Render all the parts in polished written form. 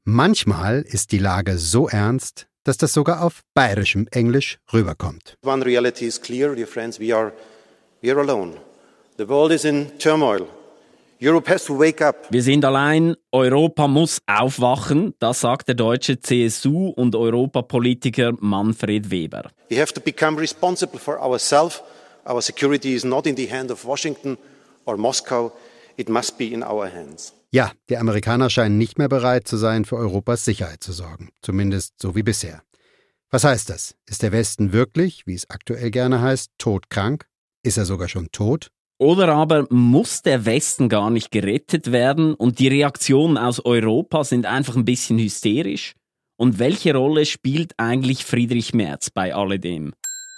Manchmal ist die Lage so ernst, dass das sogar auf bayerischem Englisch rüberkommt. One reality is clear, dear friends, we are alone. The world is in turmoil. Europe has to wake up. Wir sind allein, Europa muss aufwachen, das sagt der deutsche CSU- und Europapolitiker Manfred Weber. We have to become responsible for ourselves. Our security is not in the hand of Washington or Moscow. It must be in our hands. Ja, die Amerikaner scheinen nicht mehr bereit zu sein, für Europas Sicherheit zu sorgen. Zumindest so wie bisher. Was heißt das? Ist der Westen wirklich, wie es aktuell gerne heißt, todkrank? Ist er sogar schon tot? Oder aber muss der Westen gar nicht gerettet werden und die Reaktionen aus Europa sind einfach ein bisschen hysterisch? Und welche Rolle spielt eigentlich Friedrich Merz bei alledem?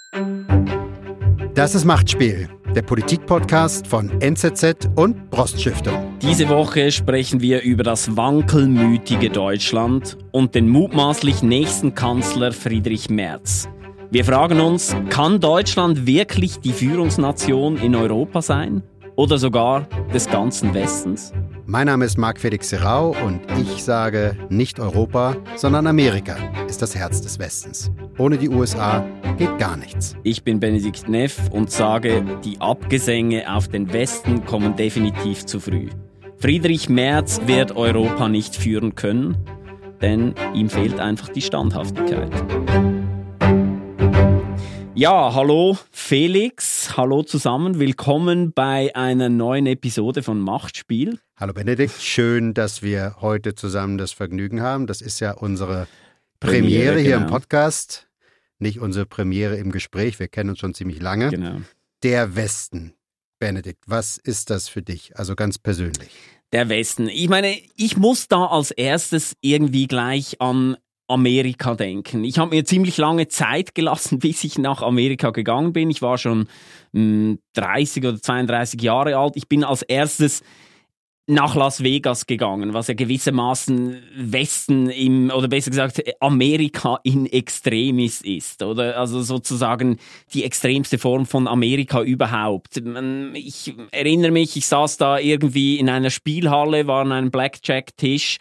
Das ist Machtspiel, der Politik-Podcast von NZZ und Broststiftung. Diese Woche sprechen wir über das wankelmütige Deutschland und den mutmaßlich nächsten Kanzler Friedrich Merz. Wir fragen uns, kann Deutschland wirklich die Führungsnation in Europa sein? Oder sogar des ganzen Westens? Mein Name ist Marc-Felix Serrao und ich sage, nicht Europa, sondern Amerika ist das Herz des Westens. Ohne die USA geht gar nichts. Ich bin Benedikt Neff und sage, die Abgesänge auf den Westen kommen definitiv zu früh. Friedrich Merz wird Europa nicht führen können, denn ihm fehlt einfach die Standhaftigkeit. Ja, hallo Felix, hallo zusammen, willkommen bei einer neuen Episode von Machtspiel. Hallo Benedikt, schön, dass wir heute zusammen das Vergnügen haben. Das ist ja unsere Premiere hier im Podcast, nicht unsere Premiere im Gespräch, wir kennen uns schon ziemlich lange. Genau. Der Westen, Benedikt, was ist das für dich, also ganz persönlich? Der Westen, ich meine, ich muss da als erstes irgendwie gleich an Amerika denken. Ich habe mir ziemlich lange Zeit gelassen, bis ich nach Amerika gegangen bin. Ich war schon 30 oder 32 Jahre alt. Ich bin als erstes nach Las Vegas gegangen, was ja gewissermaßen Westen oder besser gesagt Amerika in extremis ist, oder? Also sozusagen die extremste Form von Amerika überhaupt. Ich erinnere mich, ich saß da irgendwie in einer Spielhalle, war an einem Blackjack-Tisch.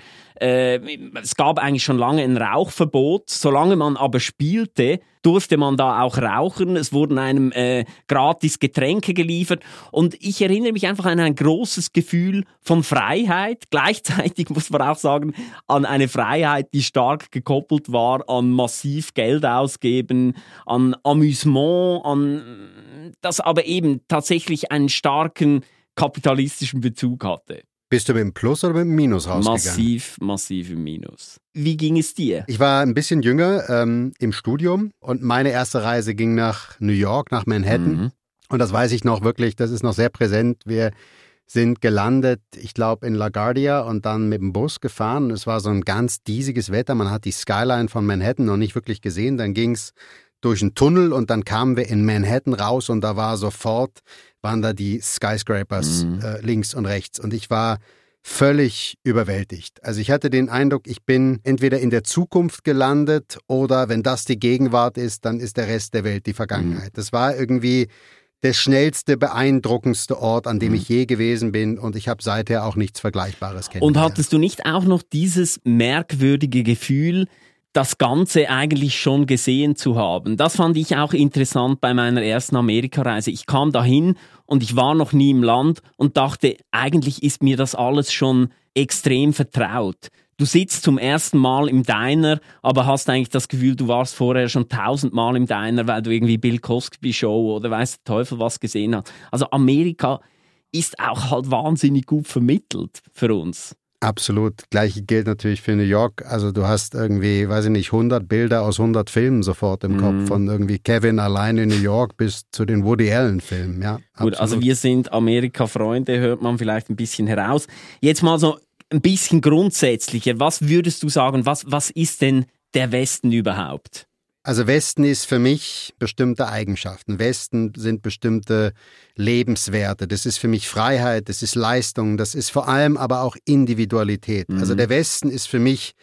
Es gab eigentlich schon lange ein Rauchverbot. Solange man aber spielte, durfte man da auch rauchen. Es wurden einem gratis Getränke geliefert. Und ich erinnere mich einfach an ein großes Gefühl von Freiheit. Gleichzeitig muss man auch sagen, an eine Freiheit, die stark gekoppelt war an massiv Geld ausgeben, an Amüsement, an das aber eben tatsächlich einen starken kapitalistischen Bezug hatte. Bist du mit dem Plus oder mit dem Minus rausgegangen? Massiv im Minus. Wie ging es dir? Ich war ein bisschen jünger im Studium und meine erste Reise ging nach New York, nach Manhattan. Mhm. Und das weiß ich noch wirklich, das ist noch sehr präsent. Wir sind gelandet, ich glaube, in LaGuardia und dann mit dem Bus gefahren. Es war so ein ganz diesiges Wetter. Man hat die Skyline von Manhattan noch nicht wirklich gesehen. Dann ging es durch einen Tunnel und dann kamen wir in Manhattan raus und da waren da die Skyscrapers links und rechts und ich war völlig überwältigt. Also ich hatte den Eindruck, ich bin entweder in der Zukunft gelandet oder wenn das die Gegenwart ist, dann ist der Rest der Welt die Vergangenheit. Das war irgendwie der schnellste, beeindruckendste Ort, an dem ich je gewesen bin und ich habe seither auch nichts Vergleichbares kennengelernt. Und hattest du nicht auch noch dieses merkwürdige Gefühl, das Ganze eigentlich schon gesehen zu haben? Das fand ich auch interessant bei meiner ersten Amerikareise. Ich kam dahin und ich war noch nie im Land und dachte, eigentlich ist mir das alles schon extrem vertraut. Du sitzt zum ersten Mal im Diner, aber hast eigentlich das Gefühl, du warst vorher schon 1000 Mal im Diner, weil du irgendwie Bill Cosby Show oder weiß der Teufel was gesehen hast. Also Amerika ist auch halt wahnsinnig gut vermittelt für uns. Absolut. Gleiche gilt natürlich für New York. Also du hast irgendwie, weiß ich nicht, 100 Bilder aus 100 Filmen sofort im Kopf. Von irgendwie Kevin allein in New York bis zu den Woody Allen-Filmen. Ja, gut, also wir sind Amerika-Freunde, hört man vielleicht ein bisschen heraus. Jetzt mal so ein bisschen grundsätzlicher. Was würdest du sagen, was ist denn der Westen überhaupt? Also Westen ist für mich bestimmte Eigenschaften. Westen sind bestimmte Lebenswerte. Das ist für mich Freiheit, das ist Leistung, das ist vor allem aber auch Individualität. Also der Westen ist für mich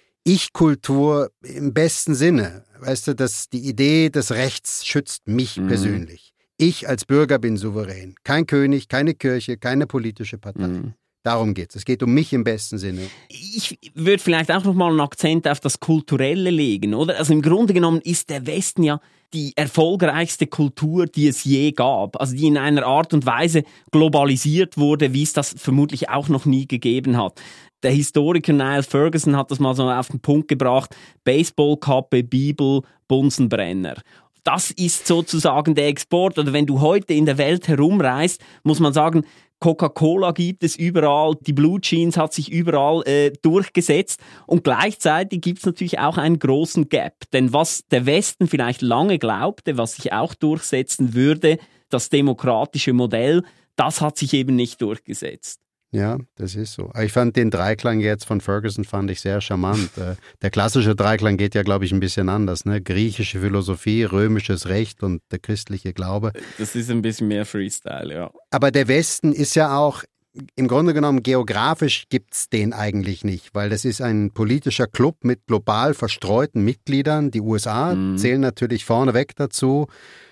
Ich-Kultur im besten Sinne. Weißt du, die Idee des Rechts schützt mich persönlich. Ich als Bürger bin souverän. Kein König, keine Kirche, keine politische Partei. Darum geht's. Es geht um mich im besten Sinne. Ich würde vielleicht auch noch mal einen Akzent auf das Kulturelle legen, oder? Also im Grunde genommen ist der Westen ja die erfolgreichste Kultur, die es je gab. Also die in einer Art und Weise globalisiert wurde, wie es das vermutlich auch noch nie gegeben hat. Der Historiker Niall Ferguson hat das mal so auf den Punkt gebracht: Baseballkappe, Bibel, Bunsenbrenner. Das ist sozusagen der Export. Oder wenn du heute in der Welt herumreist, muss man sagen, Coca-Cola gibt es überall, die Blue Jeans hat sich überall durchgesetzt und gleichzeitig gibt es natürlich auch einen großen Gap. Denn was der Westen vielleicht lange glaubte, was sich auch durchsetzen würde, das demokratische Modell, das hat sich eben nicht durchgesetzt. Ja, das ist so. Ich fand den Dreiklang jetzt von Ferguson fand ich sehr charmant. Der klassische Dreiklang geht ja, glaube ich, ein bisschen anders. Ne? Griechische Philosophie, römisches Recht und der christliche Glaube. Das ist ein bisschen mehr Freestyle, ja. Aber der Westen ist ja auch, im Grunde genommen geografisch gibt's den eigentlich nicht, weil das ist ein politischer Club mit global verstreuten Mitgliedern. Die USA zählen natürlich vorneweg dazu.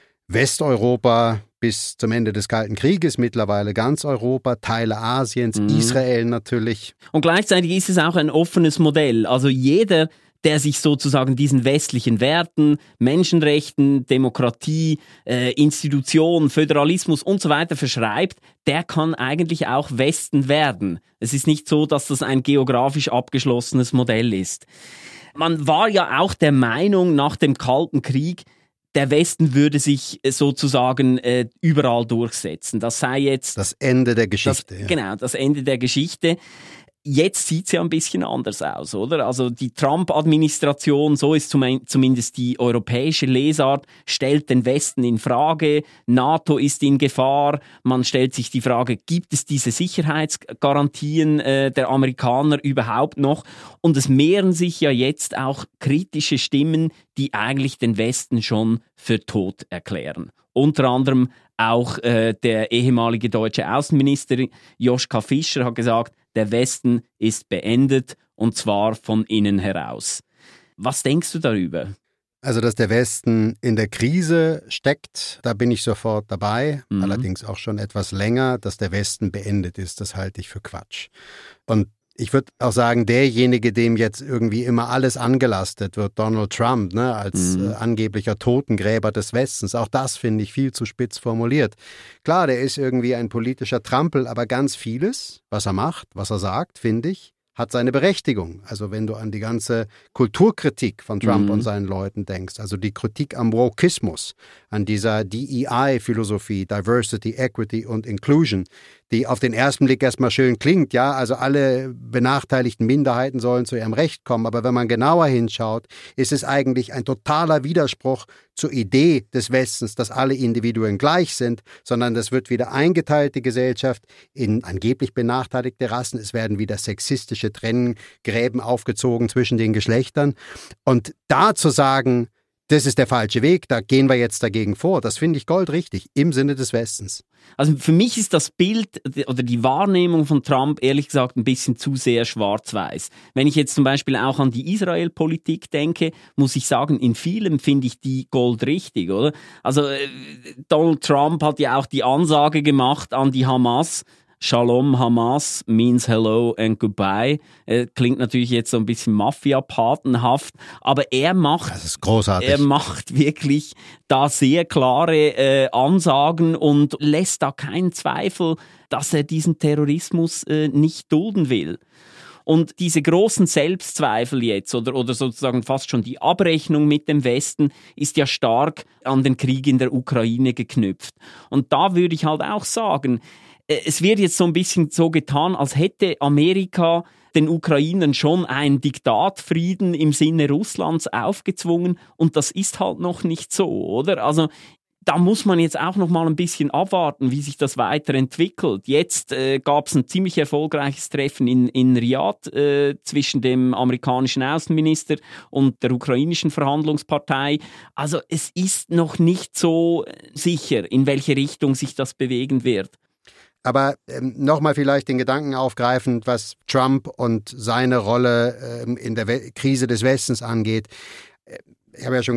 Westeuropa bis zum Ende des Kalten Krieges, mittlerweile ganz Europa, Teile Asiens, Israel natürlich. Und gleichzeitig ist es auch ein offenes Modell. Also jeder, der sich sozusagen diesen westlichen Werten, Menschenrechten, Demokratie, Institutionen, Föderalismus und so weiter verschreibt, der kann eigentlich auch Westen werden. Es ist nicht so, dass das ein geografisch abgeschlossenes Modell ist. Man war ja auch der Meinung nach dem Kalten Krieg, der Westen würde sich sozusagen überall durchsetzen. Das sei jetzt das Ende der Geschichte. Genau, das Ende der Geschichte. Jetzt sieht es ja ein bisschen anders aus, oder? Also die Trump-Administration, so ist zumindest die europäische Lesart, stellt den Westen in Frage, NATO ist in Gefahr, man stellt sich die Frage, gibt es diese Sicherheitsgarantien der Amerikaner überhaupt noch? Und es mehren sich ja jetzt auch kritische Stimmen, die eigentlich den Westen schon für tot erklären. Unter anderem auch der ehemalige deutsche Außenminister Joschka Fischer hat gesagt, der Westen ist beendet und zwar von innen heraus. Was denkst du darüber? Also, dass der Westen in der Krise steckt, da bin ich sofort dabei. Allerdings auch schon etwas länger, dass der Westen beendet ist, das halte ich für Quatsch. Und ich würde auch sagen, derjenige, dem jetzt irgendwie immer alles angelastet wird, Donald Trump, ne, als angeblicher Totengräber des Westens, auch das finde ich viel zu spitz formuliert. Klar, der ist irgendwie ein politischer Trampel, aber ganz vieles, was er macht, was er sagt, finde ich, hat seine Berechtigung. Also wenn du an die ganze Kulturkritik von Trump und seinen Leuten denkst, also die Kritik am Wokeismus, an dieser DEI-Philosophie, Diversity, Equity und Inclusion, die auf den ersten Blick erstmal schön klingt, ja, also alle benachteiligten Minderheiten sollen zu ihrem Recht kommen, aber wenn man genauer hinschaut, ist es eigentlich ein totaler Widerspruch zur Idee des Westens, dass alle Individuen gleich sind, sondern das wird wieder eingeteilt, die Gesellschaft, in angeblich benachteiligte Rassen, es werden wieder sexistische Trenngräben aufgezogen zwischen den Geschlechtern und da zu sagen, das ist der falsche Weg, da gehen wir jetzt dagegen vor. Das finde ich goldrichtig, im Sinne des Westens. Also für mich ist das Bild oder die Wahrnehmung von Trump ehrlich gesagt ein bisschen zu sehr schwarz-weiß. Wenn ich jetzt zum Beispiel auch an die Israel-Politik denke, muss ich sagen, in vielem finde ich die goldrichtig, oder? Also Donald Trump hat ja auch die Ansage gemacht an die Hamas, Shalom Hamas means hello and goodbye. Klingt natürlich jetzt so ein bisschen Mafia-patenhaft, aber er macht, das ist großartig. Er macht wirklich da sehr klare Ansagen und lässt da keinen Zweifel, dass er diesen Terrorismus nicht dulden will. Und diese großen Selbstzweifel jetzt oder sozusagen fast schon die Abrechnung mit dem Westen ist ja stark an den Krieg in der Ukraine geknüpft. Und da würde ich halt auch sagen, es wird jetzt so ein bisschen so getan, als hätte Amerika den Ukrainern schon einen Diktatfrieden im Sinne Russlands aufgezwungen und das ist halt noch nicht so, oder? Also da muss man jetzt auch noch mal ein bisschen abwarten, wie sich das weiterentwickelt. Jetzt gab es ein ziemlich erfolgreiches Treffen in Riyadh zwischen dem amerikanischen Außenminister und der ukrainischen Verhandlungspartei. Also es ist noch nicht so sicher, in welche Richtung sich das bewegen wird. Aber nochmal vielleicht den Gedanken aufgreifend, was Trump und seine Rolle in der Krise des Westens angeht. Ich habe ja schon gesagt,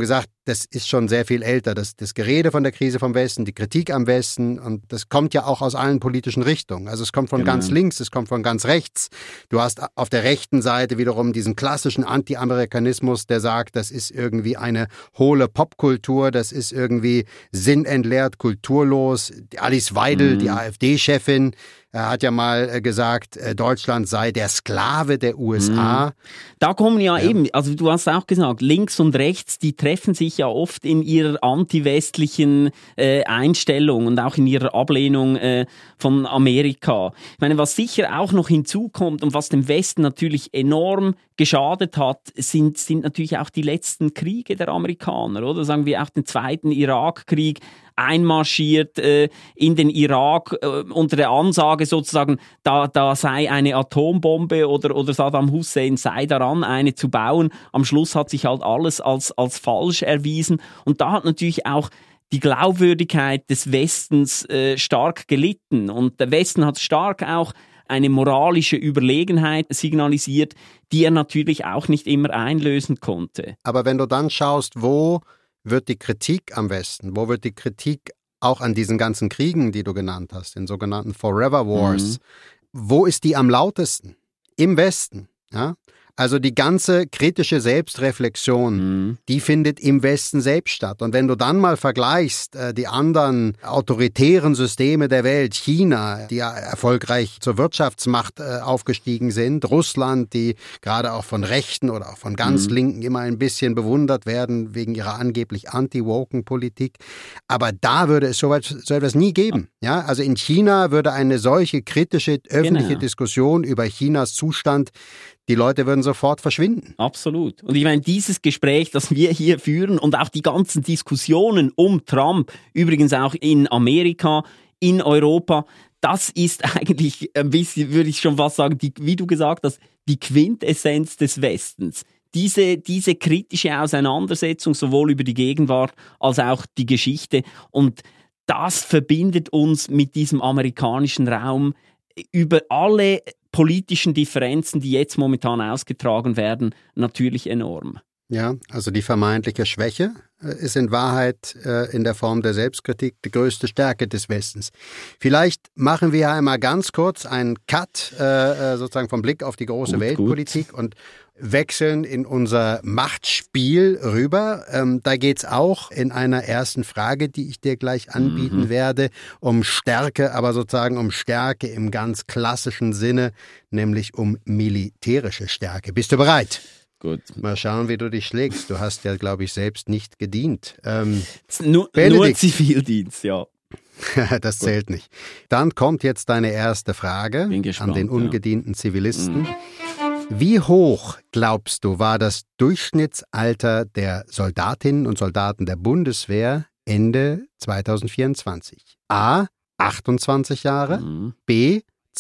das ist schon sehr viel älter. Das Gerede von der Krise vom Westen, die Kritik am Westen, und das kommt ja auch aus allen politischen Richtungen. Also es kommt von ganz links, es kommt von ganz rechts. Du hast auf der rechten Seite wiederum diesen klassischen Anti-Amerikanismus, der sagt, das ist irgendwie eine hohle Popkultur, das ist irgendwie sinnentleert, kulturlos. Alice Weidel, die AfD-Chefin, hat ja mal gesagt, Deutschland sei der Sklave der USA. Da kommen ja eben, also du hast auch gesagt, links und rechts, die treffen sich ja oft in ihrer antiwestlichen Einstellung und auch in ihrer Ablehnung von Amerika. Ich meine, was sicher auch noch hinzukommt und was dem Westen natürlich enorm geschadet hat, sind natürlich auch die letzten Kriege der Amerikaner, oder? Sagen wir auch den zweiten Irakkrieg, einmarschiert in den Irak unter der Ansage sozusagen, da sei eine Atombombe oder Saddam Hussein sei daran, eine zu bauen. Am Schluss hat sich halt alles als falsch erwiesen. Und da hat natürlich auch die Glaubwürdigkeit des Westens stark gelitten. Und der Westen hat stark auch eine moralische Überlegenheit signalisiert, die er natürlich auch nicht immer einlösen konnte. Aber wenn du dann schaust, wo wird die Kritik am Westen, wo wird die Kritik auch an diesen ganzen Kriegen, die du genannt hast, den sogenannten Forever Wars, wo ist die am lautesten? Im Westen, ja? Also die ganze kritische Selbstreflexion, die findet im Westen selbst statt. Und wenn du dann mal vergleichst, die anderen autoritären Systeme der Welt, China, die ja erfolgreich zur Wirtschaftsmacht aufgestiegen sind, Russland, die gerade auch von Rechten oder auch von ganz Linken immer ein bisschen bewundert werden wegen ihrer angeblich anti-Woken-Politik. Aber da würde es so etwas nie geben. Ja? Also in China würde eine solche kritische öffentliche Diskussion über Chinas Zustand, die Leute würden sofort verschwinden. Absolut. Und ich meine, dieses Gespräch, das wir hier führen und auch die ganzen Diskussionen um Trump, übrigens auch in Amerika, in Europa, das ist eigentlich ein bisschen, würde ich schon fast sagen, wie du gesagt hast, die Quintessenz des Westens. Diese kritische Auseinandersetzung sowohl über die Gegenwart als auch die Geschichte. Und das verbindet uns mit diesem amerikanischen Raum über alle politischen Differenzen, die jetzt momentan ausgetragen werden, natürlich enorm. Ja, also die vermeintliche Schwäche ist in Wahrheit in der Form der Selbstkritik die größte Stärke des Westens. Vielleicht machen wir einmal ganz kurz einen Cut sozusagen vom Blick auf die große Weltpolitik und wechseln in unser Machtspiel rüber. Da geht's auch in einer ersten Frage, die ich dir gleich anbieten werde, um Stärke, aber sozusagen um Stärke im ganz klassischen Sinne, nämlich um militärische Stärke. Bist du bereit? Gut. Mal schauen, wie du dich schlägst. Du hast ja, glaube ich, selbst nicht gedient. Nur Zivildienst, ja. Das zählt nicht. Dann kommt jetzt deine erste Frage Bin gespannt, an den ungedienten Zivilisten. Wie hoch, glaubst du, war das Durchschnittsalter der Soldatinnen und Soldaten der Bundeswehr Ende 2024? A. 28 Jahre, B.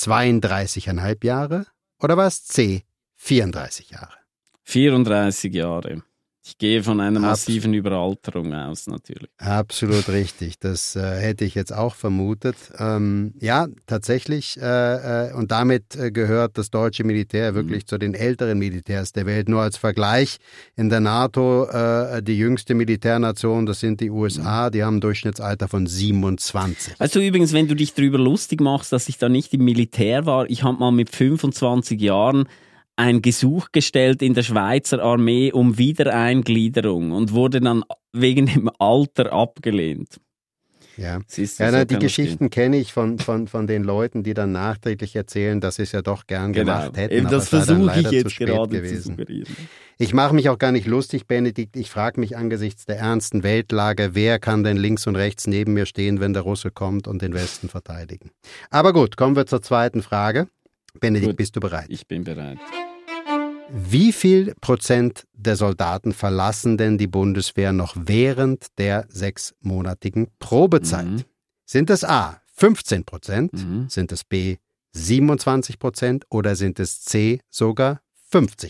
32,5 Jahre oder was? C. 34 Jahre? 34 Jahre. Ich gehe von einer massiven Überalterung aus, natürlich. Absolut richtig. Das hätte ich jetzt auch vermutet. Ja, tatsächlich. Und damit gehört das deutsche Militär wirklich zu den älteren Militärs der Welt. Nur als Vergleich, in der NATO die jüngste Militärnation, das sind die USA, die haben ein Durchschnittsalter von 27. Also übrigens, wenn du dich darüber lustig machst, dass ich da nicht im Militär war, ich habe mal mit 25 Jahren ein Gesuch gestellt in der Schweizer Armee um Wiedereingliederung und wurde dann wegen dem Alter abgelehnt. Ja, die Geschichten kenne ich von den Leuten, die dann nachträglich erzählen, dass sie es ja doch gern gemacht hätten. Eben, das versuche ich jetzt gerade gewesen. zu suggerieren. Ich mache mich auch gar nicht lustig, Benedikt. Ich frage mich angesichts der ernsten Weltlage, wer kann denn links und rechts neben mir stehen, wenn der Russe kommt und den Westen verteidigen? Aber gut, kommen wir zur zweiten Frage. Benedikt, bist du bereit? Ich bin bereit. Wie viel Prozent der Soldaten verlassen denn die Bundeswehr noch während der 6-monatigen Probezeit? Sind es A, 15%? Sind es B, 27% oder sind es C, sogar 50%?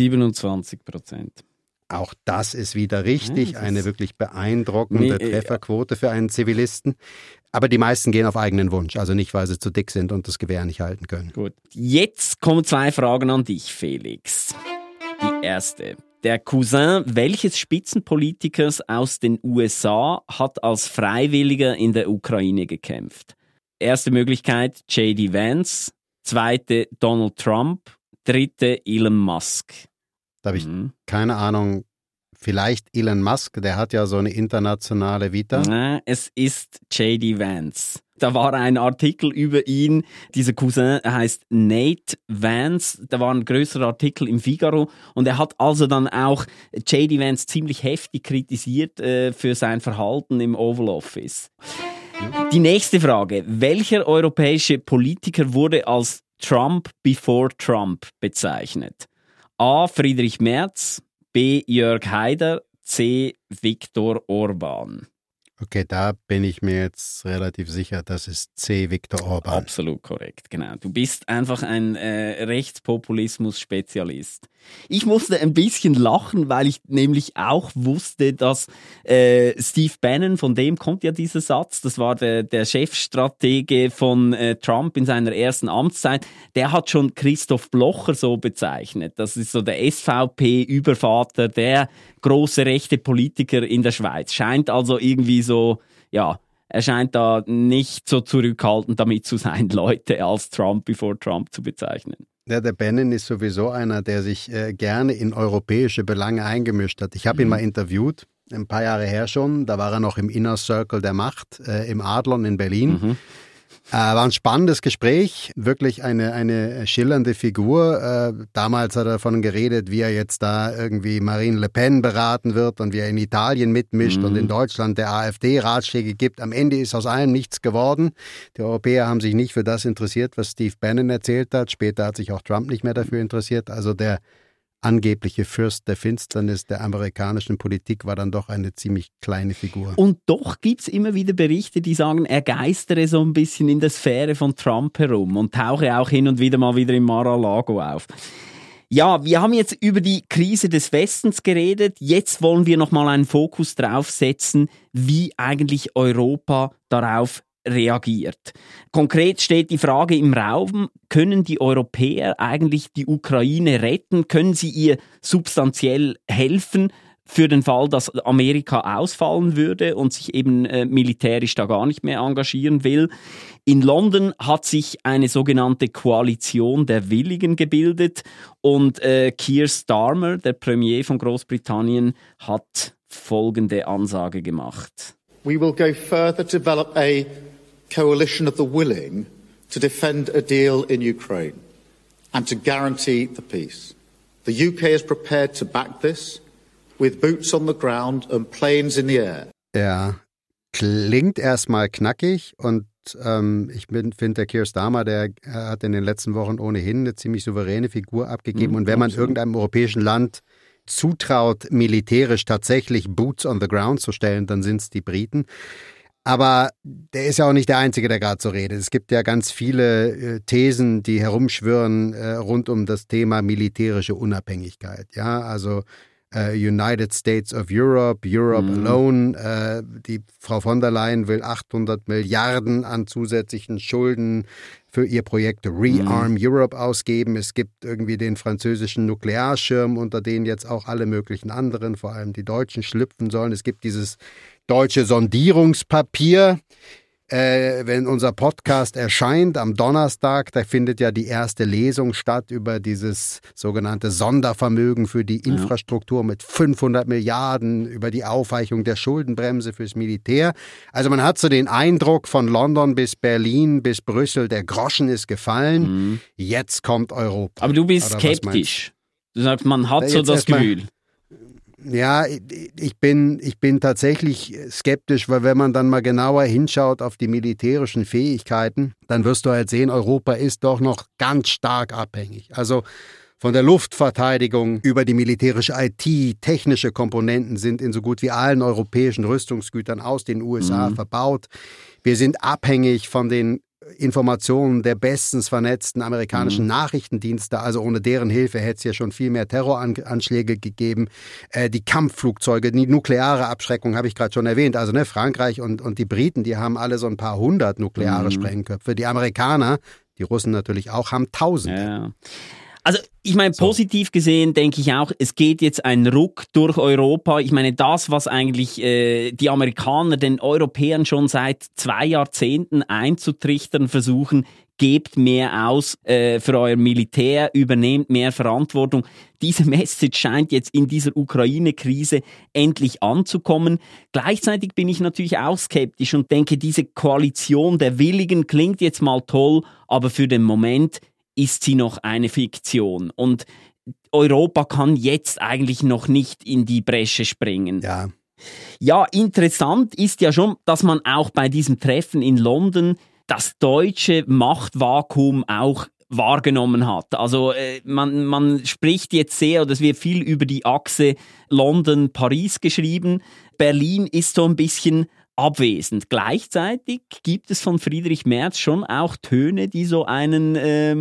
27%. Auch das ist wieder richtig, eine wirklich beeindruckende Trefferquote für einen Zivilisten. Aber die meisten gehen auf eigenen Wunsch, also nicht, weil sie zu dick sind und das Gewehr nicht halten können. Gut. Jetzt kommen 2 Fragen an dich, Felix. Die erste. Der Cousin welches Spitzenpolitikers aus den USA hat als Freiwilliger in der Ukraine gekämpft? Erste Möglichkeit J.D. Vance, zweite Donald Trump, dritte Elon Musk. Da habe ich keine Ahnung. Vielleicht Elon Musk, der hat ja so eine internationale Vita. Es ist J.D. Vance. Da war ein Artikel über ihn. Dieser Cousin heißt Nate Vance. Da war ein größerer Artikel im Figaro. Und er hat also dann auch J.D. Vance ziemlich heftig kritisiert für sein Verhalten im Oval Office. Die nächste Frage. Welcher europäische Politiker wurde als Trump before Trump bezeichnet? A. Friedrich Merz, B. Jörg Haider, C. Viktor Orbán. Okay, da bin ich mir jetzt relativ sicher, das ist C. Viktor Orbán. Absolut korrekt, genau. Du bist einfach ein Rechtspopulismus-Spezialist. Ich musste ein bisschen lachen, weil ich nämlich auch wusste, dass Steve Bannon, von dem kommt ja dieser Satz, das war der Chefstratege von Trump in seiner ersten Amtszeit, der hat schon Christoph Blocher so bezeichnet. Das ist so der SVP-Übervater, der große rechte Politiker in der Schweiz. Scheint also irgendwie so, ja, er scheint da nicht so zurückhaltend damit zu sein, Leute als Trump before Trump zu bezeichnen. Ja, der Bannon ist sowieso einer, der sich gerne in europäische Belange eingemischt hat. Ich habe ihn mal interviewt, ein paar Jahre her schon. Da war er noch im Inner Circle der Macht, im Adlon in Berlin. War ein spannendes Gespräch, wirklich eine schillernde Figur. Damals hat er davon geredet, wie er jetzt da irgendwie Marine Le Pen beraten wird und wie er in Italien mitmischt und in Deutschland der AfD Ratschläge gibt. Am Ende ist aus allem nichts geworden. Die Europäer haben sich nicht für das interessiert, was Steve Bannon erzählt hat. Später hat sich auch Trump nicht mehr dafür interessiert. Also der angebliche Fürst der Finsternis der amerikanischen Politik war dann doch eine ziemlich kleine Figur. Und doch gibt es immer wieder Berichte, die sagen, er geistere so ein bisschen in der Sphäre von Trump herum und tauche auch hin und wieder mal wieder in Mar-a-Lago auf. Ja, wir haben jetzt über die Krise des Westens geredet. Jetzt wollen wir nochmal einen Fokus drauf setzen, wie eigentlich Europa darauf reagiert. Konkret steht die Frage im Raum, können die Europäer eigentlich die Ukraine retten? Können sie ihr substanziell helfen für den Fall, dass Amerika ausfallen würde und sich eben militärisch da gar nicht mehr engagieren will? In London hat sich eine sogenannte Koalition der Willigen gebildet und Keir Starmer, der Premier von Großbritannien, hat folgende Ansage gemacht. We will go further to develop a coalition of the willing to defend a deal in Ukraine and to guarantee the peace. The UK is prepared to back this with boots on the ground and planes in the air. Ja, klingt erstmal knackig und ich finde, der Keir Starmer, der hat in den letzten Wochen ohnehin eine ziemlich souveräne Figur abgegeben. Und wenn man irgendeinem europäischen Land zutraut, militärisch tatsächlich Boots on the ground zu stellen, dann sind es die Briten. Aber der ist ja auch nicht der Einzige, der gerade so redet. Es gibt ja ganz viele Thesen, die herumschwirren rund um das Thema militärische Unabhängigkeit. Ja, also United States of Europe, Europe alone. Die Frau von der Leyen will 800 Milliarden an zusätzlichen Schulden für ihr Projekt Rearm Europe ausgeben. Es gibt irgendwie den französischen Nuklearschirm, unter denen jetzt auch alle möglichen anderen, vor allem die Deutschen, schlüpfen sollen. Es gibt dieses deutsche Sondierungspapier. Wenn unser Podcast erscheint am Donnerstag, da findet ja die erste Lesung statt über dieses sogenannte Sondervermögen für die Infrastruktur mit 500 Milliarden, über die Aufweichung der Schuldenbremse fürs Militär. Also man hat so den Eindruck, von London bis Berlin bis Brüssel, der Groschen ist gefallen, jetzt kommt Europa. Aber du bist skeptisch. Du sagst, man hat so das Gefühl. Ja, ich bin tatsächlich skeptisch, weil wenn man dann mal genauer hinschaut auf die militärischen Fähigkeiten, dann wirst du halt sehen, Europa ist doch noch ganz stark abhängig. Also von der Luftverteidigung über die militärische IT, technische Komponenten sind in so gut wie allen europäischen Rüstungsgütern aus den USA verbaut. Wir sind abhängig von den Informationen der bestens vernetzten amerikanischen Nachrichtendienste, also ohne deren Hilfe hätte es ja schon viel mehr Terroranschläge gegeben. Die Kampfflugzeuge, die nukleare Abschreckung habe ich gerade schon erwähnt. Also Frankreich und die Briten, die haben alle so ein paar hundert nukleare Sprengköpfe. Die Amerikaner, die Russen natürlich auch, haben Tausende. Ja. Also ich meine, positiv gesehen denke ich auch, es geht jetzt ein Ruck durch Europa. Ich meine, das, was eigentlich die Amerikaner den Europäern schon seit 2 Jahrzehnten einzutrichtern versuchen, gebt mehr aus für euer Militär, übernehmt mehr Verantwortung. Diese Message scheint jetzt in dieser Ukraine-Krise endlich anzukommen. Gleichzeitig bin ich natürlich auch skeptisch und denke, diese Koalition der Willigen klingt jetzt mal toll, aber für den Moment ist sie noch eine Fiktion. Und Europa kann jetzt eigentlich noch nicht in die Bresche springen. Ja, interessant ist ja schon, dass man auch bei diesem Treffen in London das deutsche Machtvakuum auch wahrgenommen hat. Also man spricht jetzt sehr, oder es wird viel über die Achse London-Paris geschrieben. Berlin ist so ein bisschen abwesend. Gleichzeitig gibt es von Friedrich Merz schon auch Töne, die so einen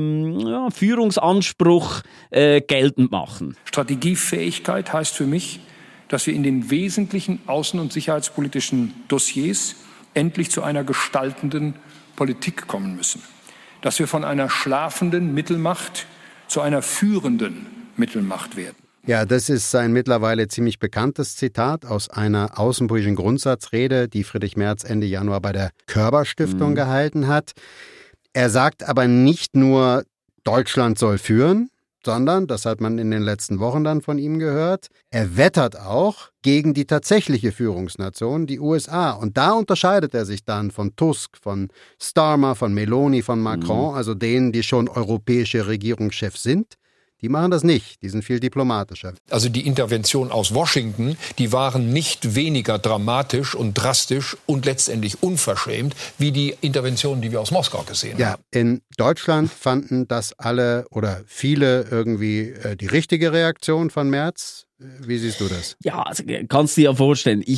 Führungsanspruch geltend machen. Strategiefähigkeit heißt für mich, dass wir in den wesentlichen außen- und sicherheitspolitischen Dossiers endlich zu einer gestaltenden Politik kommen müssen. Dass wir von einer schlafenden Mittelmacht zu einer führenden Mittelmacht werden. Ja, das ist ein mittlerweile ziemlich bekanntes Zitat aus einer außenpolitischen Grundsatzrede, die Friedrich Merz Ende Januar bei der Körber-Stiftung gehalten hat. Er sagt aber nicht nur, Deutschland soll führen, sondern, das hat man in den letzten Wochen dann von ihm gehört, er wettert auch gegen die tatsächliche Führungsnation, die USA. Und da unterscheidet er sich dann von Tusk, von Starmer, von Meloni, von Macron, also denen, die schon europäische Regierungschefs sind. Die machen das nicht, die sind viel diplomatischer. Also die Intervention aus Washington, die waren nicht weniger dramatisch und drastisch und letztendlich unverschämt, wie die Interventionen, die wir aus Moskau gesehen haben. Ja, in Deutschland fanden das alle oder viele irgendwie die richtige Reaktion von Merz. Wie siehst du das? Ja, also kannst du dir ja vorstellen, ich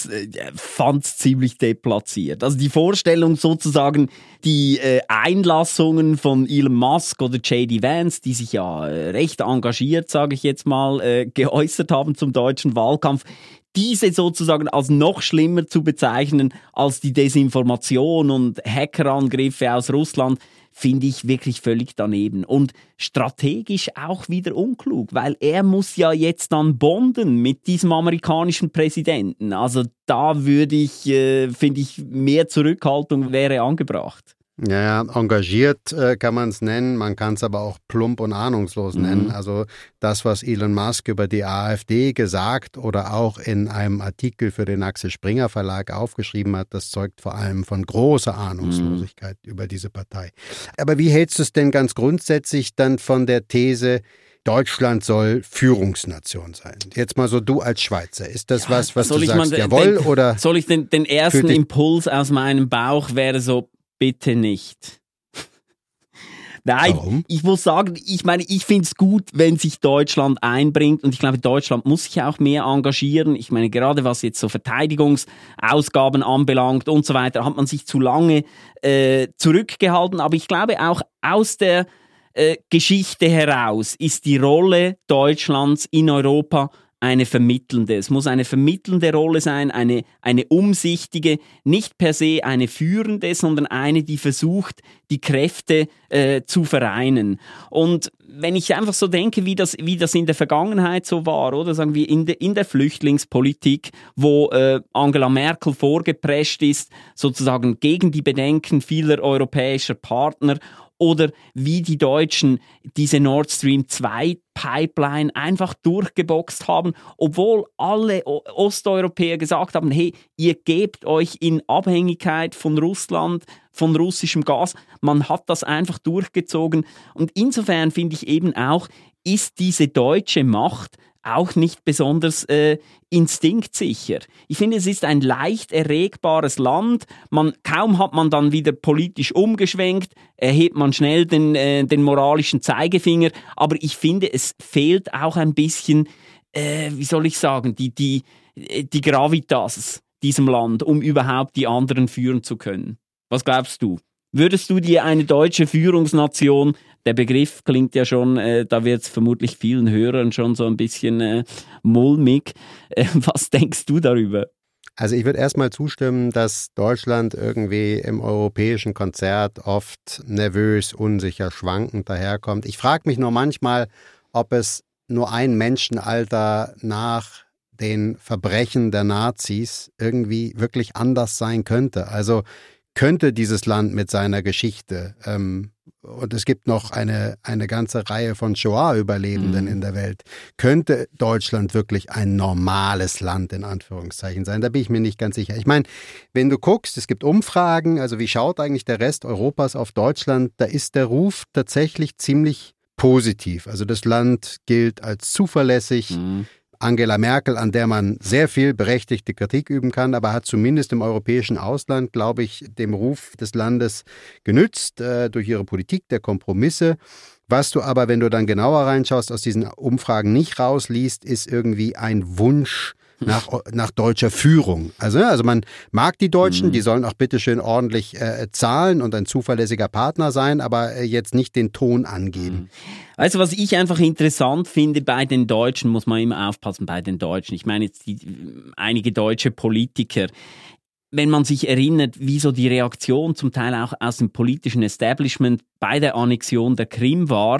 fand's ziemlich deplatziert. Also die Vorstellung sozusagen, die Einlassungen von Elon Musk oder J.D. Vance, die sich ja recht engagiert, sage ich jetzt mal, geäußert haben zum deutschen Wahlkampf, diese sozusagen als noch schlimmer zu bezeichnen als die Desinformation und Hackerangriffe aus Russland, finde ich wirklich völlig daneben. Und strategisch auch wieder unklug, weil er muss ja jetzt dann bonden mit diesem amerikanischen Präsidenten. Also da würde ich, finde ich, mehr Zurückhaltung wäre angebracht. Ja, engagiert kann man es nennen, man kann es aber auch plump und ahnungslos nennen. Also das, was Elon Musk über die AfD gesagt oder auch in einem Artikel für den Axel Springer Verlag aufgeschrieben hat, das zeugt vor allem von großer Ahnungslosigkeit über diese Partei. Aber wie hältst du es denn ganz grundsätzlich dann von der These, Deutschland soll Führungsnation sein? Jetzt mal so du als Schweizer. Ist das was du sagst, jawohl? Oder soll ich den ersten Impuls aus meinem Bauch wäre so, bitte nicht. Nein, warum? Ich muss sagen, ich meine, ich finde es gut, wenn sich Deutschland einbringt und ich glaube, Deutschland muss sich auch mehr engagieren. Ich meine, gerade was jetzt so Verteidigungsausgaben anbelangt und so weiter, hat man sich zu lange zurückgehalten. Aber ich glaube auch aus der Geschichte heraus ist die Rolle Deutschlands in Europa eine vermittelnde. Es muss eine vermittelnde Rolle sein, eine umsichtige, nicht per se eine führende, sondern eine, die versucht, die Kräfte zu vereinen. Und wenn ich einfach so denke, wie das in der Vergangenheit so war, oder sagen wir in der Flüchtlingspolitik, wo Angela Merkel vorgeprescht ist, sozusagen gegen die Bedenken vieler europäischer Partner, oder wie die Deutschen diese Nord Stream 2 Pipeline einfach durchgeboxt haben, obwohl alle Osteuropäer gesagt haben, hey, ihr gebt euch in Abhängigkeit von Russland, von russischem Gas. Man hat das einfach durchgezogen. Und insofern finde ich eben auch, ist diese deutsche Macht auch nicht besonders instinktsicher. Ich finde, es ist ein leicht erregbares Land. Kaum hat man dann wieder politisch umgeschwenkt, erhebt man schnell den moralischen Zeigefinger. Aber ich finde, es fehlt auch ein bisschen, wie soll ich sagen, die Gravitas diesem Land, um überhaupt die anderen führen zu können. Was glaubst du? Würdest du dir eine deutsche Führungsnation, der Begriff klingt ja schon, da wird es vermutlich vielen Hörern schon so ein bisschen mulmig. Was denkst du darüber? Also ich würde erstmal zustimmen, dass Deutschland irgendwie im europäischen Konzert oft nervös, unsicher, schwankend daherkommt. Ich frage mich nur manchmal, ob es nur ein Menschenalter nach den Verbrechen der Nazis irgendwie wirklich anders sein könnte. Also könnte dieses Land mit seiner Geschichte, und es gibt noch eine ganze Reihe von Shoah-Überlebenden in der Welt, könnte Deutschland wirklich ein normales Land in Anführungszeichen sein? Da bin ich mir nicht ganz sicher. Ich meine, wenn du guckst, es gibt Umfragen, also wie schaut eigentlich der Rest Europas auf Deutschland, da ist der Ruf tatsächlich ziemlich positiv. Also das Land gilt als zuverlässig. Angela Merkel, an der man sehr viel berechtigte Kritik üben kann, aber hat zumindest im europäischen Ausland, glaube ich, dem Ruf des Landes genützt durch ihre Politik der Kompromisse. Was du aber, wenn du dann genauer reinschaust, aus diesen Umfragen nicht rausliest, ist irgendwie ein Wunsch nach deutscher Führung. Also man mag die Deutschen, die sollen auch bitteschön ordentlich zahlen und ein zuverlässiger Partner sein, aber jetzt nicht den Ton angeben. Also was ich einfach interessant finde bei den Deutschen, muss man immer aufpassen bei den Deutschen. Ich meine jetzt einige deutsche Politiker, wenn man sich erinnert, wie so die Reaktion zum Teil auch aus dem politischen Establishment bei der Annexion der Krim war,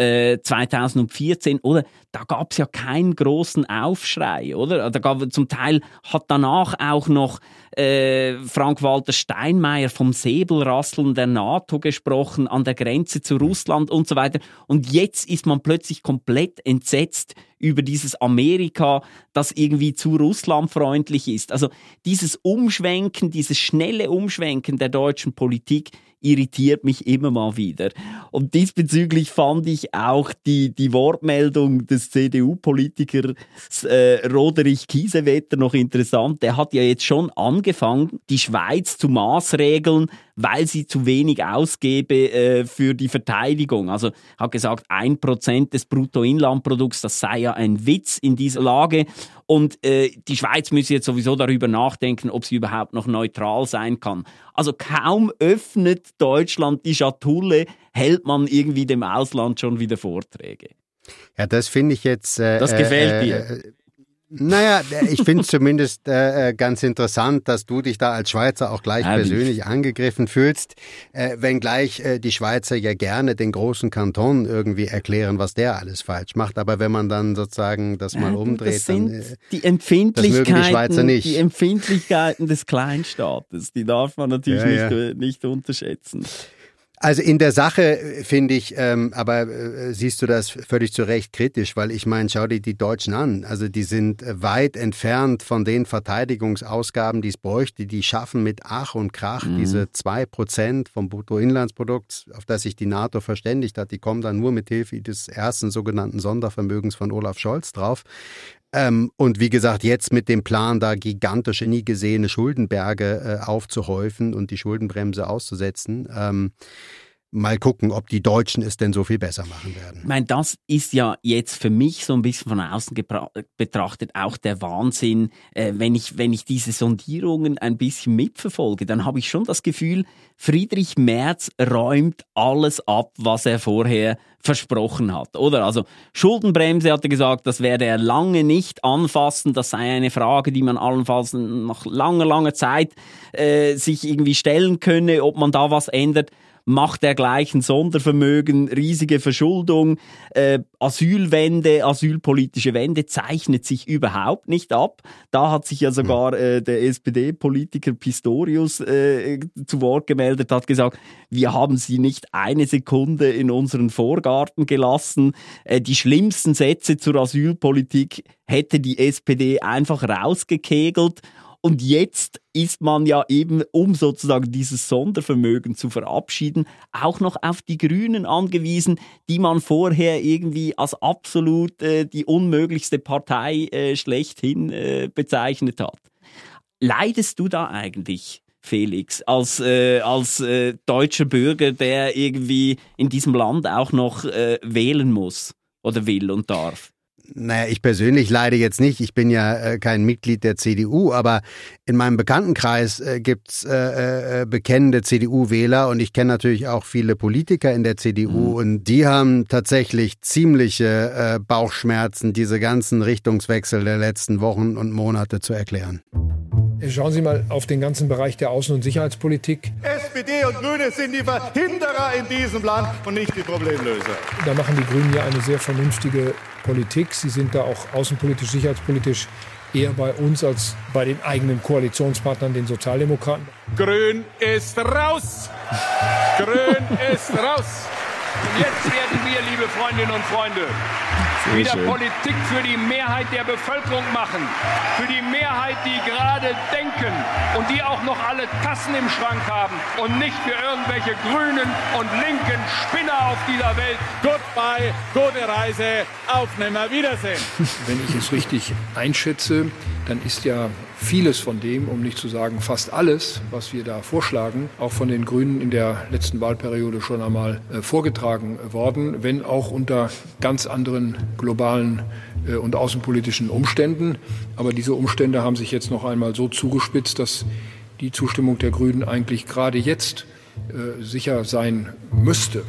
2014, oder? Da gab es ja keinen großen Aufschrei, oder? Zum Teil hat danach auch noch Frank-Walter Steinmeier vom Säbelrasseln der NATO gesprochen, an der Grenze zu Russland und so weiter. Und jetzt ist man plötzlich komplett entsetzt über dieses Amerika, das irgendwie zu russlandfreundlich ist. Also dieses Umschwenken, dieses schnelle Umschwenken der deutschen Politik irritiert mich immer mal wieder. Und diesbezüglich fand ich auch die Wortmeldung des CDU-Politikers Roderich Kiesewetter noch interessant. Der hat ja jetzt schon angefangen, die Schweiz zu maßregeln, weil sie zu wenig ausgebe für die Verteidigung. Also hat gesagt, 1% des Bruttoinlandprodukts, das sei ja ein Witz in dieser Lage. Und die Schweiz müsse jetzt sowieso darüber nachdenken, ob sie überhaupt noch neutral sein kann. Also kaum öffnet Deutschland die Schatulle, hält man irgendwie dem Ausland schon wieder Vorträge. Ja, das finde ich jetzt... das gefällt dir. Naja, ich finde es zumindest ganz interessant, dass du dich da als Schweizer auch gleich persönlich angegriffen fühlst, wenngleich die Schweizer ja gerne den großen Kanton irgendwie erklären, was der alles falsch macht. Aber wenn man dann sozusagen das mal umdreht, das sind dann die Empfindlichkeiten, das mögen die Schweizer nicht. Die Empfindlichkeiten des Kleinstaates, die darf man natürlich nicht unterschätzen. Also in der Sache finde ich, aber siehst du das völlig zu Recht kritisch, weil ich meine, schau dir die Deutschen an. Also die sind weit entfernt von den Verteidigungsausgaben, die es bräuchte. Die schaffen mit Ach und Krach diese 2% vom Bruttoinlandsprodukt, auf das sich die NATO verständigt hat. Die kommen dann nur mit Hilfe des ersten sogenannten Sondervermögens von Olaf Scholz drauf. Und wie gesagt, jetzt mit dem Plan, da gigantische, nie gesehene Schuldenberge aufzuhäufen und die Schuldenbremse auszusetzen. Mal gucken, ob die Deutschen es denn so viel besser machen werden. Ich meine, das ist ja jetzt für mich so ein bisschen von außen betrachtet auch der Wahnsinn. Wenn ich diese Sondierungen ein bisschen mitverfolge, dann habe ich schon das Gefühl, Friedrich Merz räumt alles ab, was er vorher versprochen hat, oder? Also Schuldenbremse, hat er gesagt, das werde er lange nicht anfassen. Das sei eine Frage, die man allenfalls nach langer Zeit sich irgendwie stellen könne, ob man da was ändert. Macht er gleich ein Sondervermögen, riesige Verschuldung, asylpolitische Wende zeichnet sich überhaupt nicht ab. Da hat sich ja sogar der SPD-Politiker Pistorius zu Wort gemeldet, hat gesagt, wir haben sie nicht eine Sekunde in unseren Vorgarten gelassen. Die schlimmsten Sätze zur Asylpolitik hätte die SPD einfach rausgekegelt. Und jetzt ist man ja eben, um sozusagen dieses Sondervermögen zu verabschieden, auch noch auf die Grünen angewiesen, die man vorher irgendwie als absolut die unmöglichste Partei schlechthin bezeichnet hat. Leidest du da eigentlich, Felix, als deutscher Bürger, der irgendwie in diesem Land auch noch wählen muss oder will und darf? Naja, ich persönlich leide jetzt nicht. Ich bin ja kein Mitglied der CDU, aber in meinem Bekanntenkreis gibt's bekennende CDU-Wähler und ich kenne natürlich auch viele Politiker in der CDU und die haben tatsächlich ziemliche Bauchschmerzen, diese ganzen Richtungswechsel der letzten Wochen und Monate zu erklären. Schauen Sie mal auf den ganzen Bereich der Außen- und Sicherheitspolitik. SPD und Grüne sind die Verhinderer in diesem Land und nicht die Problemlöser. Da machen die Grünen ja eine sehr vernünftige Politik. Sie sind da auch außenpolitisch, sicherheitspolitisch eher bei uns als bei den eigenen Koalitionspartnern, den Sozialdemokraten. Grün ist raus! Grün ist raus! Und jetzt werden wir, liebe Freundinnen und Freunde, wieder Politik für die Mehrheit der Bevölkerung machen. Für die Mehrheit, die gerade denken und die auch noch alle Tassen im Schrank haben und nicht für irgendwelche grünen und linken Spinner auf dieser Welt. Goodbye, gute Reise, auf Nimmerwiedersehen. Wenn ich es richtig einschätze, dann ist ja vieles von dem, um nicht zu sagen fast alles, was wir da vorschlagen, auch von den Grünen in der letzten Wahlperiode schon einmal vorgetragen worden, wenn auch unter ganz anderen globalen und außenpolitischen Umständen. Aber diese Umstände haben sich jetzt noch einmal so zugespitzt, dass die Zustimmung der Grünen eigentlich gerade jetzt sicher sein müsste.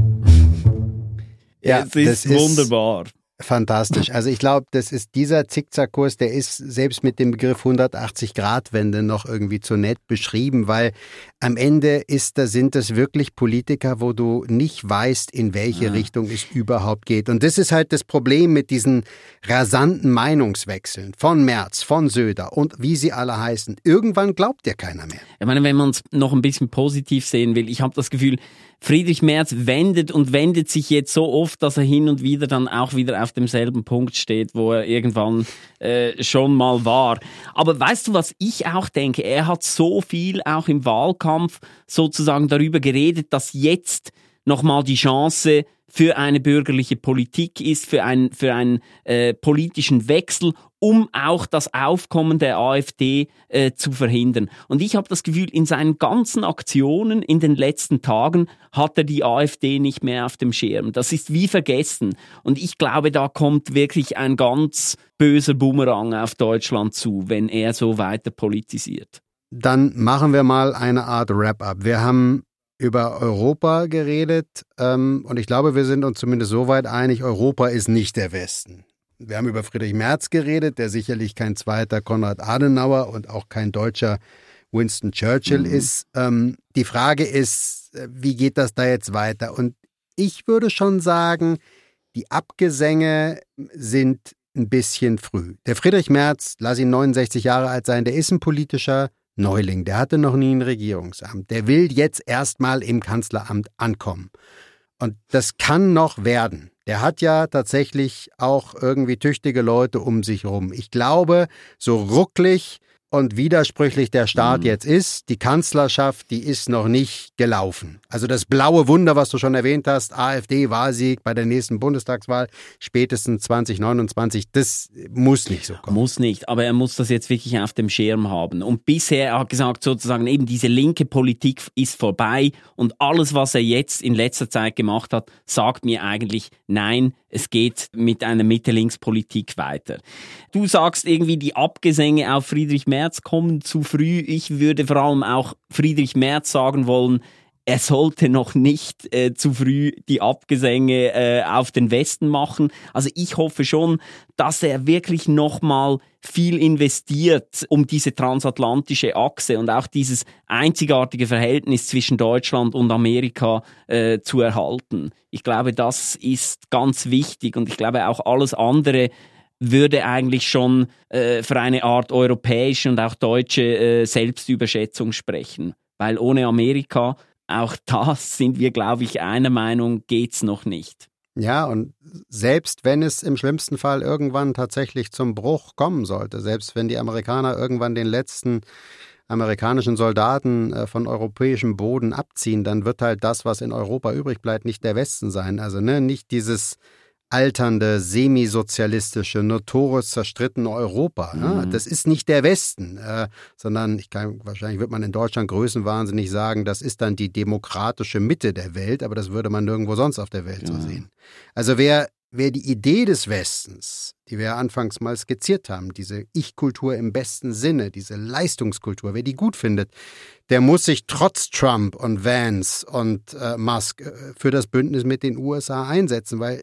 Ja, das ist wunderbar. Fantastisch. Also ich glaube, das ist dieser Zickzackkurs, der ist selbst mit dem Begriff 180-Grad-Wende noch irgendwie zu nett beschrieben, weil am Ende sind es wirklich Politiker, wo du nicht weißt, in welche Richtung es überhaupt geht. Und das ist halt das Problem mit diesen rasanten Meinungswechseln von Merz, von Söder und wie sie alle heißen. Irgendwann glaubt dir keiner mehr. Ich meine, wenn man es noch ein bisschen positiv sehen will, ich habe das Gefühl, Friedrich Merz wendet sich jetzt so oft, dass er hin und wieder dann auch wieder auf demselben Punkt steht, wo er irgendwann schon mal war. Aber weißt du, was ich auch denke? Er hat so viel auch im Wahlkampf sozusagen darüber geredet, dass jetzt nochmal die Chance für eine bürgerliche Politik ist, für einen politischen Wechsel, um auch das Aufkommen der AfD zu verhindern. Und ich habe das Gefühl, in seinen ganzen Aktionen in den letzten Tagen hat er die AfD nicht mehr auf dem Schirm. Das ist wie vergessen. Und ich glaube, da kommt wirklich ein ganz böser Bumerang auf Deutschland zu, wenn er so weiter politisiert. Dann machen wir mal eine Art Wrap-up. Wir haben über Europa geredet und ich glaube, wir sind uns zumindest so weit einig, Europa ist nicht der Westen. Wir haben über Friedrich Merz geredet, der sicherlich kein zweiter Konrad Adenauer und auch kein deutscher Winston Churchill ist. Die Frage ist, wie geht das da jetzt weiter? Und ich würde schon sagen, die Abgesänge sind ein bisschen früh. Der Friedrich Merz, lass ihn 69 Jahre alt sein, der ist ein politischer Neuling, der hatte noch nie ein Regierungsamt. Der will jetzt erstmal im Kanzleramt ankommen. Und das kann noch werden. Der hat ja tatsächlich auch irgendwie tüchtige Leute um sich herum. Ich glaube, so rucklig und widersprüchlich der Staat jetzt ist, die Kanzlerschaft, die ist noch nicht gelaufen. Also das blaue Wunder, was du schon erwähnt hast, AfD-Wahlsieg bei der nächsten Bundestagswahl, spätestens 2029, das muss nicht so kommen. Muss nicht, aber er muss das jetzt wirklich auf dem Schirm haben. Und bisher, er hat gesagt, sozusagen eben diese linke Politik ist vorbei und alles, was er jetzt in letzter Zeit gemacht hat, sagt mir eigentlich, nein, es geht mit einer Mitte-Links-Politik weiter. Du sagst irgendwie, die Abgesänge auf Friedrich Merz kommen zu früh. Ich würde vor allem auch Friedrich Merz sagen wollen, er sollte noch nicht zu früh die Abgesänge auf den Westen machen. Also ich hoffe schon, dass er wirklich nochmal viel investiert, um diese transatlantische Achse und auch dieses einzigartige Verhältnis zwischen Deutschland und Amerika zu erhalten. Ich glaube, das ist ganz wichtig und ich glaube auch alles andere würde eigentlich schon für eine Art europäische und auch deutsche Selbstüberschätzung sprechen. Weil ohne Amerika, auch das sind wir, glaube ich, einer Meinung, geht's noch nicht. Ja, und selbst wenn es im schlimmsten Fall irgendwann tatsächlich zum Bruch kommen sollte, selbst wenn die Amerikaner irgendwann den letzten amerikanischen Soldaten von europäischem Boden abziehen, dann wird halt das, was in Europa übrig bleibt, nicht der Westen sein. Also nicht dieses alternde, semisozialistische, notorisch zerstrittene Europa. Das ist nicht der Westen, sondern wahrscheinlich wird man in Deutschland größenwahnsinnig sagen, das ist dann die demokratische Mitte der Welt, aber das würde man nirgendwo sonst auf der Welt so sehen. Also wer die Idee des Westens, die wir anfangs mal skizziert haben, diese Ich-Kultur im besten Sinne, diese Leistungskultur, wer die gut findet, der muss sich trotz Trump und Vance und Musk für das Bündnis mit den USA einsetzen, weil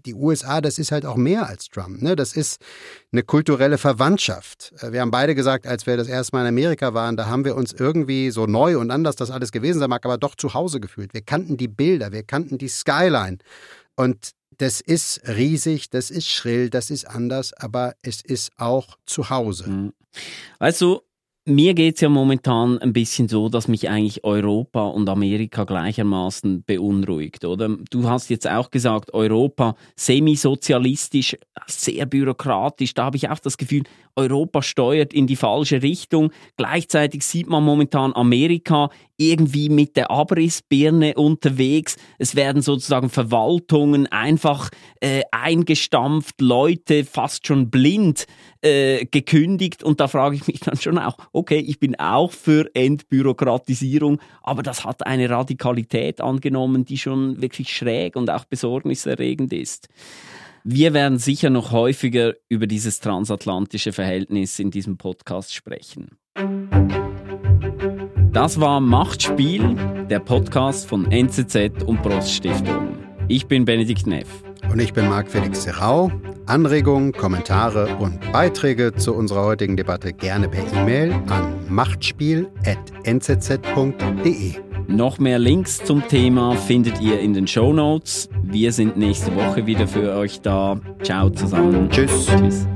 die USA, das ist halt auch mehr als Trump. Ne? Das ist eine kulturelle Verwandtschaft. Wir haben beide gesagt, als wir das erste Mal in Amerika waren, da haben wir uns irgendwie so neu und anders das alles gewesen sein mag, aber doch zu Hause gefühlt. Wir kannten die Bilder, wir kannten die Skyline. Und das ist riesig, das ist schrill, das ist anders, aber es ist auch zu Hause. Weißt du, mir geht es ja momentan ein bisschen so, dass mich eigentlich Europa und Amerika gleichermaßen beunruhigt, oder? Du hast jetzt auch gesagt, Europa semisozialistisch, sehr bürokratisch. Da habe ich auch das Gefühl, Europa steuert in die falsche Richtung. Gleichzeitig sieht man momentan Amerika irgendwie mit der Abrissbirne unterwegs. Es werden sozusagen Verwaltungen einfach eingestampft, Leute fast schon blind gekündigt. Und da frage ich mich dann schon auch, okay, ich bin auch für Entbürokratisierung, aber das hat eine Radikalität angenommen, die schon wirklich schräg und auch besorgniserregend ist. Wir werden sicher noch häufiger über dieses transatlantische Verhältnis in diesem Podcast sprechen. Das war Machtspiel, der Podcast von NZZ und Brost Stiftung. Ich bin Benedikt Neff. Und ich bin Marc-Felix Serrao. Anregungen, Kommentare und Beiträge zu unserer heutigen Debatte gerne per E-Mail an machtspiel@nzz.de. Noch mehr Links zum Thema findet ihr in den Shownotes. Wir sind nächste Woche wieder für euch da. Ciao zusammen. Tschüss. Tschüss.